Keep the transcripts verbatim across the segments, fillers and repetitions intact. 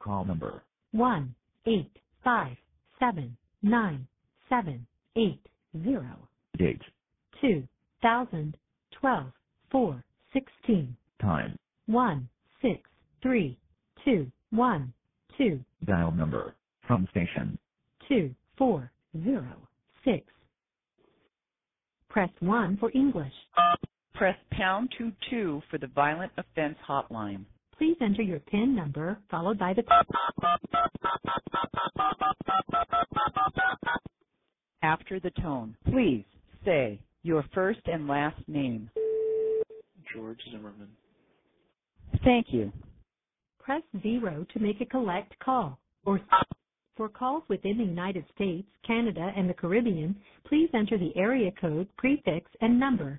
Call number one eight five seven nine seven eight zero. date, two thousand twelve four sixteen. time, one six three two one two dial number, from station. two four zero six. Press one for English. Press pound two two for the violent offense hotline. Please enter your PIN number followed by the... After the tone, please say your first and last name. George Zimmerman. Thank you. Press zero to make a collect call. Or for calls within the United States, Canada, and the Caribbean, please enter the area code, prefix, and number.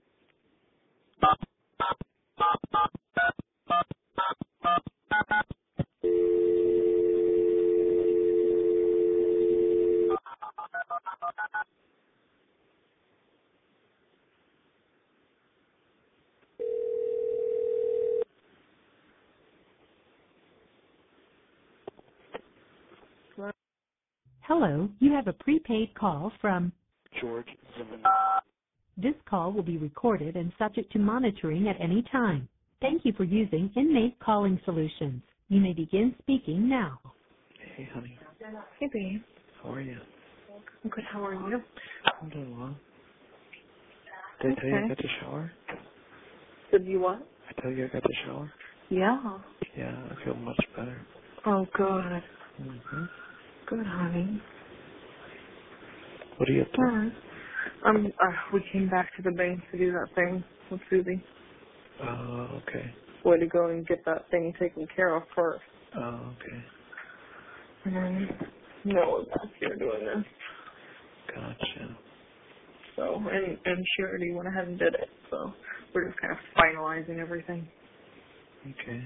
Hello, you have a prepaid call from George Zimmerman. This call will be recorded and subject to monitoring at any time. Thank you for using Inmate Calling Solutions. You may begin speaking now. Hey, honey. Hey, babe. How are you? I'm good. How are you? I'm doing well. Did I tell you I Okay. got the shower? Did you what? I tell you I got the shower? Yeah. Yeah, I feel much better. Oh, good. Mm-hmm. Good, honey. What are you up to? Alright. Um, uh, we came back to the bank to do that thing with Susie. Oh, okay. We had to go and get that thing taken care of first. Oh, okay. And then, no, we're back here doing this. Gotcha. So, and, and she already went ahead and did it. So, we're just kind of finalizing everything. Okay.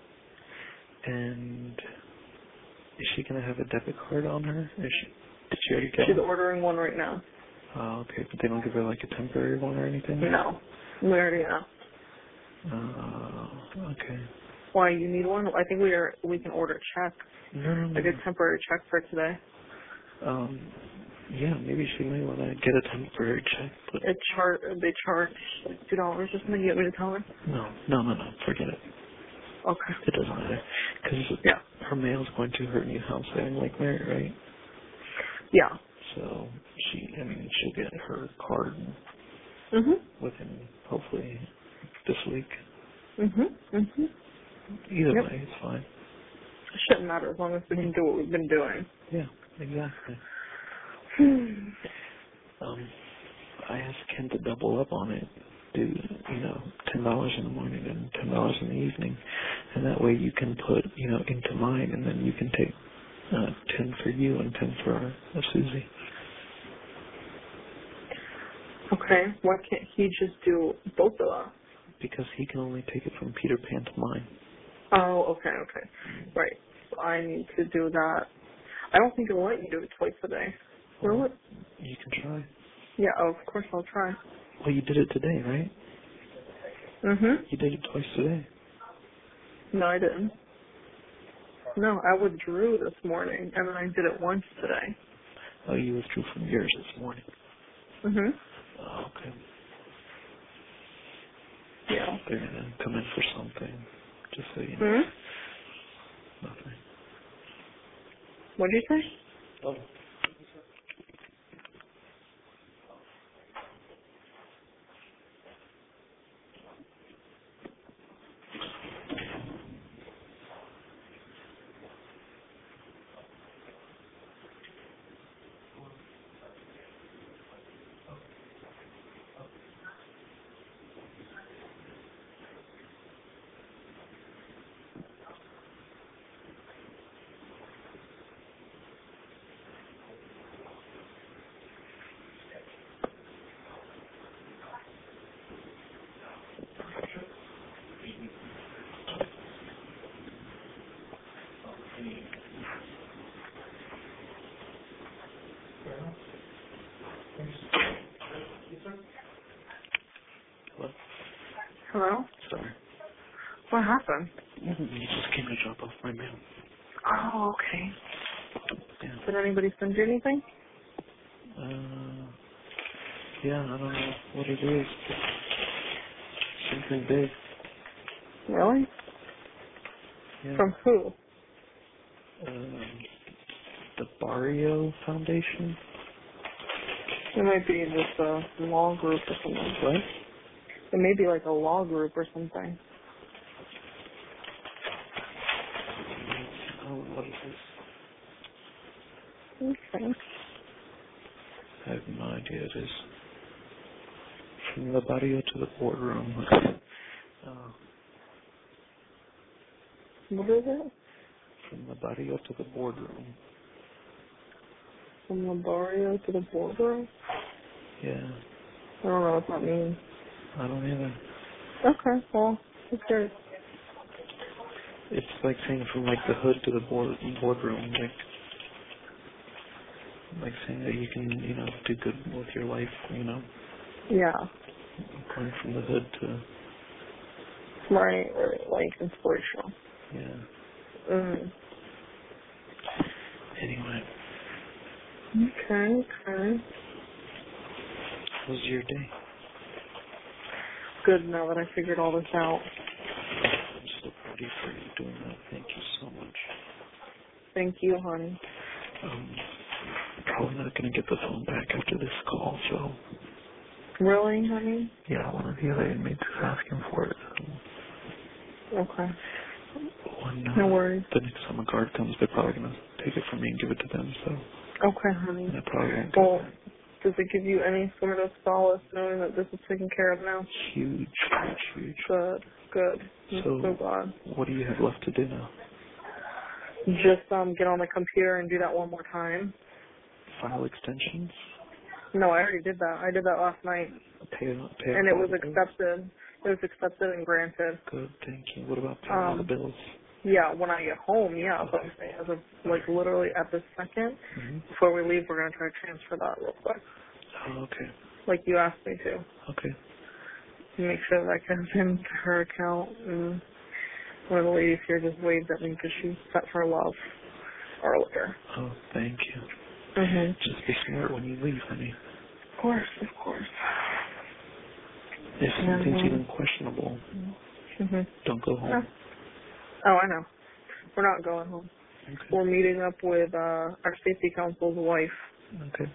And is she going to have a debit card on her? Is she, did she already get She's one? ordering one right now. Oh, okay. But they don't give her like a temporary one or anything? No. We already know. Oh, okay. Why, you need one? I think we are, we can order a check. No, no, no. Like a temporary check for today. Um, yeah, maybe she may want to get a temporary check, but It char- they charge like two dollars or something. You want me to tell her? no, no, no, no, forget it. Okay. It doesn't matter, because Yeah. her mail's going to her new house there in Lake Mary, right? Yeah. So she, I mean, she'll get her card Mhm. within, hopefully, this week. Mhm. Mhm. Either Yep. way, it's fine. It shouldn't matter as long as we can do what we've been doing. Yeah, exactly. Um, I asked Ken to double up on it. Do, you know, ten dollars in the morning and ten dollars in the evening. And that way you can put, you know, into mine, and then you can take uh, ten for you and ten for uh, Susie. Okay. Why can't he just do both of us? Because he can only take it from Peter Pan to mine. Oh, okay, okay. Right. So I need to do that. I don't think it'll let you do it twice a day. Will it? You can try. Yeah, oh, of course I'll try. Well, you did it today, right? Mhm. You did it twice today. No, I didn't. No, I withdrew this morning, and then I did it once today. Oh, you withdrew from yours this morning. Mhm. Oh, okay. Yeah. They're going to come in for something, just so you know. Mhm. Nothing. What did you say? Oh. Hello? Hello? Sorry. What happened? You just came to drop off my mail. Oh, okay. Yeah. Did anybody send you anything? Uh, yeah, I don't know what it is. Something big. Really? Yeah. From who? Um, the Barrio Foundation. It might be just a law group or something. What? It may be like a law group or something. Oh, what is this? Okay. I have no idea. It is from the Barrio to the boardroom. uh, What is it? from the Barrio to the boardroom. From the barrio to the border? Yeah. I don't know what that means. I don't either. Okay, well, it's good. It's like saying from like the hood to the board boardroom, like like saying that you can, you know, do good with your life, you know, Yeah. going from the hood to Right, right, like inspirational. yeah. Mm. Anyway, Okay, okay. how was your day? Good now that I figured all this out. I'm so proud of you for doing that. Thank you so much. Thank you, honey. Um, probably not gonna get the phone back after this call, so Really, honey? yeah, one of the other inmates is asking for it. So Okay. when uh, No worries. the next time a guard comes, they're probably gonna take it from me and give it to them. So Okay, honey. and I probably won't get Well, that. does it give you any sort of solace knowing that this is taken care of now? Huge, huge, huge. Good, good. I'm So, so glad. what do you have left to do now? Just um get on the computer and do that one more time. File extensions? No, I already did that. I did that last night. Pay, pay And it all was the bills? accepted. It was accepted and granted. Good, thank you. What about paying all the Um, bills? Yeah, when I get home, yeah. But Okay. as of, like, literally at this second, Mm-hmm. before we leave, we're going to try to transfer that real quick. Oh, okay. Like you asked me to. Okay. Make sure that gets into her account. And one of the ladies here just waved at me because she sent her love earlier. Oh, thank you. Mm-hmm. Just be smart when you leave, honey. Of course, of course. If something's Mhm. even questionable, Mm-hmm. don't go home. Oh, I know. We're not going home. Okay. We're meeting up with uh, our safety counsel's wife. Okay.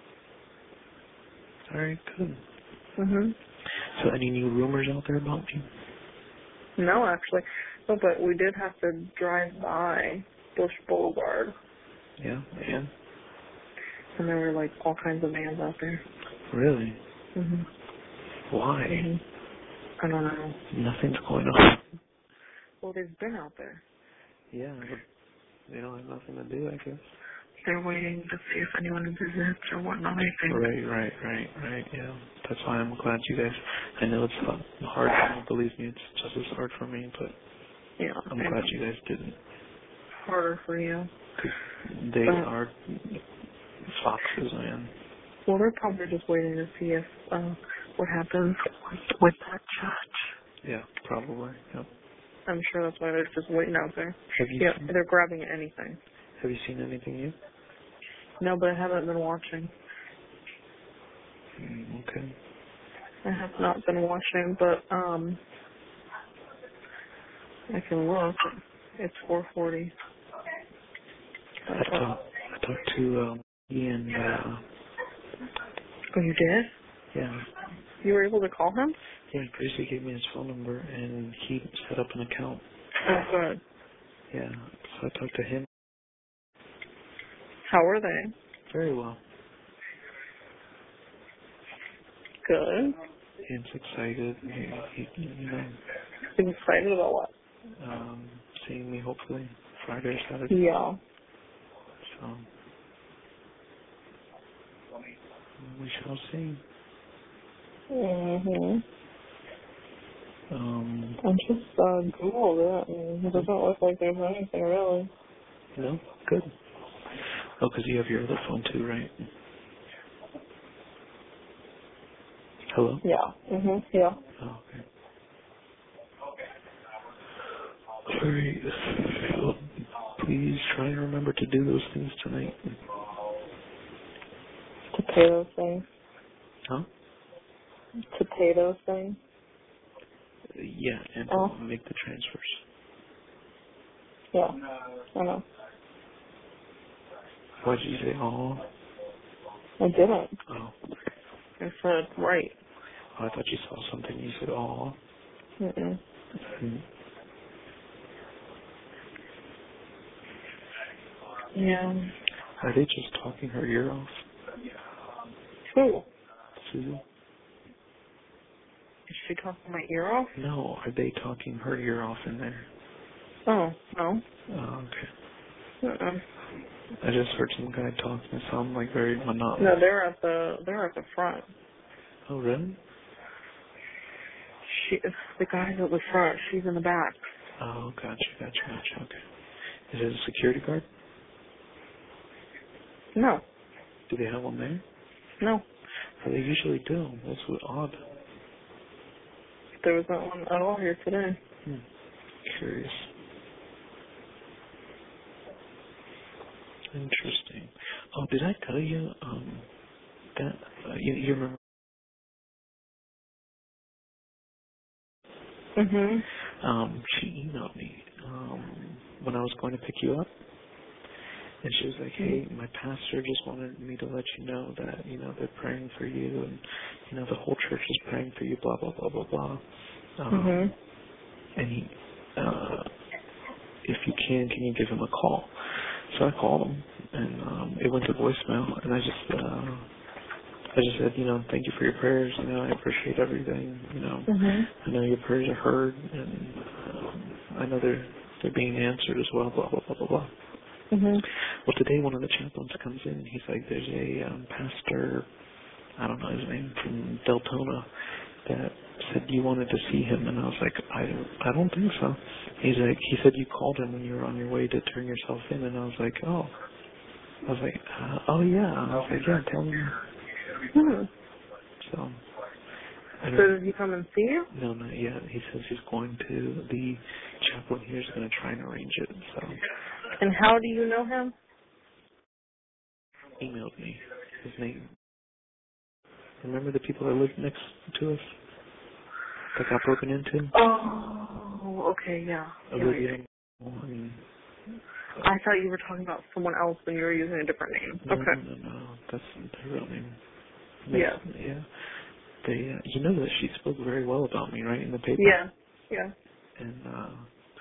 All right, good. Mm-hmm. So any new rumors out there about me? No, actually. No, but we did have to drive by Bush Boulevard, Yeah, yeah. and there were, like, all kinds of vans out there. Really? Mm-hmm. Why? Mm-hmm. I don't know. Nothing's going on. Well, they've been out there. Yeah, but they don't have nothing to do, I guess. They're waiting to see if anyone visits or whatnot, I think. Right, right, right, right, yeah. That's why I'm glad you guys, I know it's hard for me, believe me, it's just as hard for me, but Yeah. I'm glad you guys didn't. Harder for you. Because they But, are foxes, man. well, they're probably just waiting to see if, uh, what happens with that judge. Yeah, probably, yep. I'm sure that's why they're just waiting out there. Have you Yeah, seen, they're grabbing anything. have you seen anything new? No, but I haven't been watching. Mm, okay. I have not been watching, but um, I can look. It's four forty. I talked, I talked to, um, Ian, uh, Oh, you did? yeah, You were able to call him? yeah, Gracie gave me his phone number, and he set up an account. Oh, good. Yeah, so I talked to him. How are they? Very well. Good. He's excited. He, he, you know, He's excited about what? um, seeing me hopefully Friday or Saturday. Yeah. So we shall see. Mhm. Um, I just uh, googled it, and it doesn't look like there's anything really. no, good. Oh, because you have your other phone too, right? Hello? Yeah. Mhm. Yeah. Oh, okay. Alright. Well, please try and remember to do those things tonight? To pay those things. Huh? To pay those things. Yeah, and Oh. to make the transfers. Yeah, I know. Why did you say oh? I didn't. Oh. I said right. Oh, I thought you saw something. You said oh. Mm-mm. Hmm. Yeah. Are they just talking her ear off? Who? Susan? Is she talking my ear off? No, are they talking her ear off in there? Oh, no. Oh, okay. Mm-mm. I just heard some guy talking. It sounded like very monotonous. No, they're at the they're at the front. Oh, really? She, the guy's at the front. She's in the back. Oh, gotcha, gotcha, gotcha. Okay. Is it a security guard? No, Do they have one there? no. Well, they usually do. That's what odd. There was not one at all here today. Hmm. Curious. Interesting. Oh, did I tell you um that uh, you, you remember? Mhm. Um, she emailed me um when I was going to pick you up, and she was like, "Hey, my pastor just wanted me to let you know that you know they're praying for you, and you know the whole church is praying for you, blah blah blah blah blah." Um, Mhm. And he, uh, if you can, can you give him a call? So I called him, and um, it went to voicemail, and I just, uh, I just said, you know, thank you for your prayers. You know, I appreciate everything. You know, Mhm. I know your prayers are heard, and um, I know they're they're being answered as well. Blah blah blah blah blah. Mhm. Well, today one of the chaplains comes in, and he's like, "There's a um, pastor, I don't know his name, from Deltona, that said you wanted to see him." And I was like, I I don't think so. He's like, he said you called him when you were on your way to turn yourself in, and I was like, oh. I was like, uh, oh yeah. I was like, yeah, tell him. Hmm. So. I So don't, did he come and see you? no, not yet. He says he's going to, the chaplain here is going to try and arrange it. So. And how do you know him? Emailed me his name. Remember the people that lived next to us? That got broken into? Oh, okay, yeah. yeah, Olivia. yeah. And, I thought you were talking about someone else and you were using a different name. no, Okay. no, no, no. That's their real name. They, Yeah. Yeah. They, uh, you know that she spoke very well about me, right, in the paper? Yeah. Yeah. And, uh,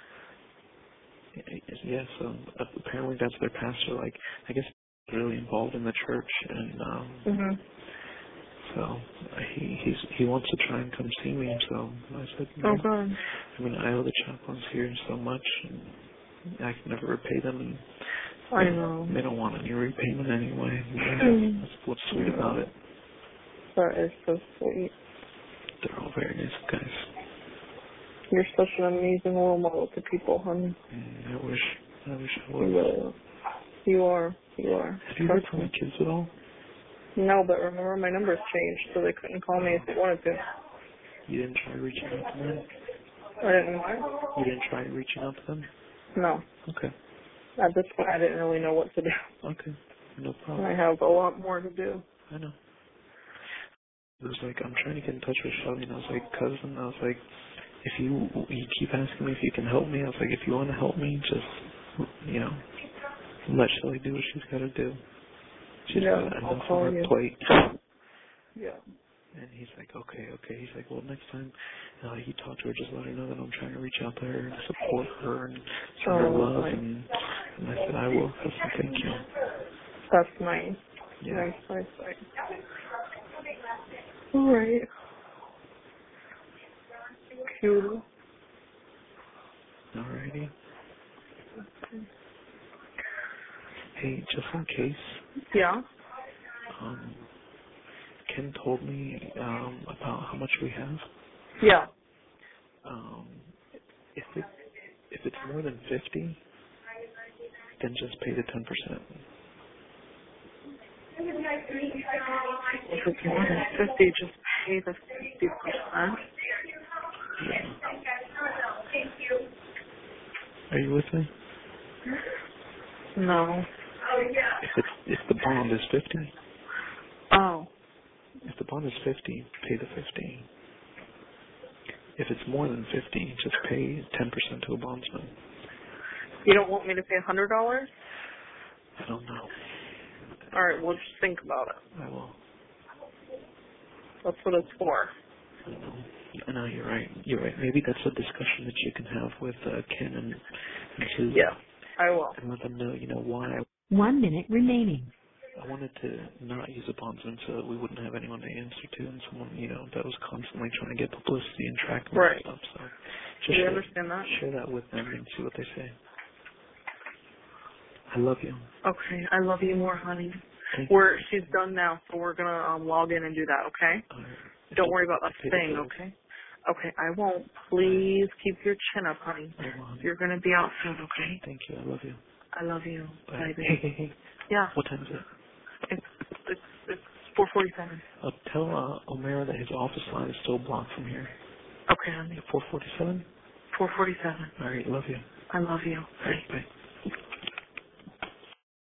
yeah, so apparently that's their pastor. Like, I guess he's really involved in the church, and, um, Mhm. so he he's he wants to try and come see me. So I said, Oh, no. good. I mean, I owe the chaplains here so much, and I can never repay them. And I they, know. they don't want any repayment anyway. Mm. That's what's sweet about it. That is so sweet. They're all very nice guys. You're such an amazing role model to people, honey. Mm, I wish, I wish I You was. really are. You are. You are. Have you heard from the kids at all? No, but remember my number's changed, so they couldn't call me if they wanted to. You didn't try reaching out to them? I didn't know. You didn't try reaching out to them? No. Okay. At this point, I didn't really know what to do. Okay. No And problem. I have a lot more to do. I know. It was like, I'm trying to get in touch with Shelly, and I was like, cousin, I was like, if you, you keep asking me if you can help me, I was like, if you want to help me, just, you know, let Shelly do what she's got to do. She's Yeah, got I'll enough call on her you. plate. Yeah. And he's like, okay, okay. He's like, well, next time uh, you talk to her, just let her know that I'm trying to reach out to her and support her and send her Oh, love. nice. And, and I said, I will. I said, thank you. That's nice. Yeah. Nice, nice, nice. All right. Cute. Alrighty. Hey, just in case, Yeah. um, Ken told me um, about how much we have. Yeah. Um, if it if it's more than fifty, then just pay the ten percent. If it's more than fifty, just pay the fifty percent. Yeah. Are you with me? No. If it's if the bond is fifty, Oh. if the bond is fifty, pay the fifty. If it's more than fifty, just pay ten percent to a bondsman. You don't want me to pay a hundred dollars? I don't know. All right, we'll just think about it. I will. That's what it's for. I don't know. I know you're right. You're right. Maybe that's a discussion that you can have with uh, Ken and, and Sue. Yeah, I will. And let them know, you know, why One minute remaining. I wanted to not use a bondsman so that we wouldn't have anyone to answer to and someone, you know, that was constantly trying to get publicity and track them Right. and stuff. So Do just you share, understand that? share that with them and see what they say. I love you. Okay, I love you more, honey. Thank We're she's done now, so we're gonna um, log in and do that. Okay? you. Uh, Don't worry about that pay the thing. bills. Okay? Okay, I won't. Please keep your chin up, honey. I will, honey. You're gonna be out soon. Okay? Thank you. I love you. I love you. Bye. Bye, Hey, baby. hey, hey. Yeah. What time is it? It's it's it's four forty-seven. Uh, tell uh, Omera that his office line is still blocked from here. Okay, honey. At four forty-seven? four forty-seven. All right. Love you. I love you. All right. Bye.